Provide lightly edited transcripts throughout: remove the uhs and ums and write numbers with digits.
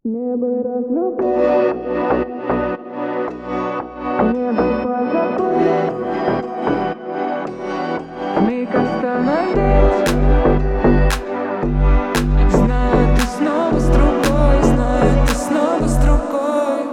Небо разлюбил, небо позабыл, миг остановить. Знаю, ты снова с другой, знаю, ты снова с другой.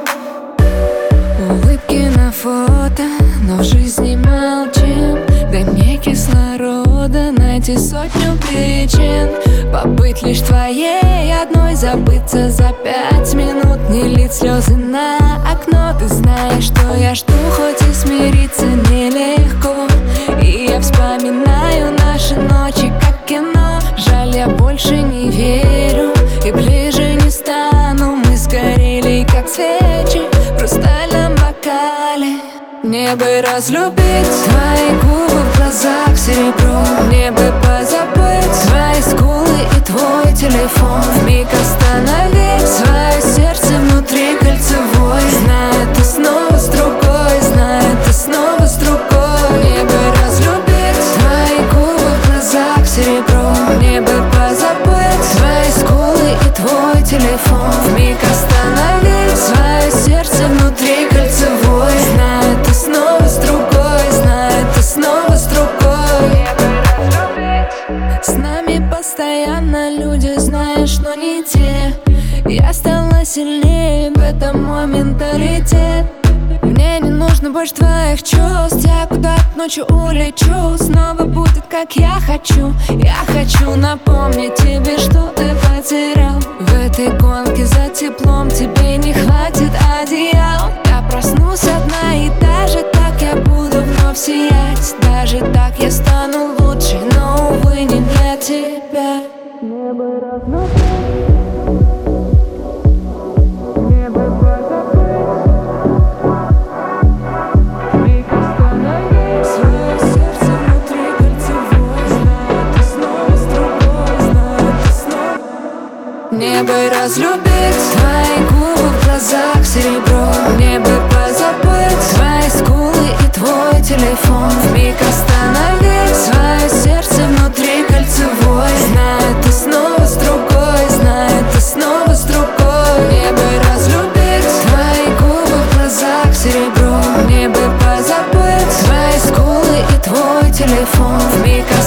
Улыбки на фото, но в жизни молчим. Дай мне кислорода, найти сотню причин побыть лишь твоей одной, забыться за 5 минут, не лить слезы на окно. Ты знаешь, что я жду, хоть и смириться нелегко. И я вспоминаю наши ночи, как кино. Жаль, я больше не верю и ближе не стану. Мы сгорели, как свечи в хрустальном бокале. Мне бы разлюбить твои губы, в глазах серебро. Мне бы позабыть твои скулы и твой телефон. Вмиг остановить свое сердце внутри кольцевой. Знаю, ты снова с другой, знаю, ты снова с другой. Мне бы разлюбить твои губы, в глазах серебро. Мне бы позабыть твои скулы и твой телефон. Вмиг остановить свое сердце внутри кольцевой. Знаю, ты снова с другой, знаю, ты снова с другой. С нами постоянно люди, знаешь, но не те. Я стала сильнее, в этом мой менталитет. Мне не нужно больше твоих чувств. Я куда-то ночью улечу, снова будет как я хочу. Я хочу напомнить тебе, что ты потерял. В этой гонке за теплом тебе не хватит одеял. Я проснусь одна, и даже так я буду вновь сиять. Даже так я стану лучше, но, увы, не для тебя. Небо разлюбил, небо позабыть, миг остановить свое сердце внутри кольцевой. Знаю, ты снова с другой, знаю, ты снова. Мне бы разлюбить твои губы, в глазах серебро. Мне бы позабыть твои скулы и твой телефон. Вмиг остановить свое сердце внутри кольцевой. Знаю, ты снова с другой, знаю, ты снова с другой. Мне бы разлюбить твои губы, в глазах серебро. Мне бы позабыть твои скулы и твой телефон. Вмиг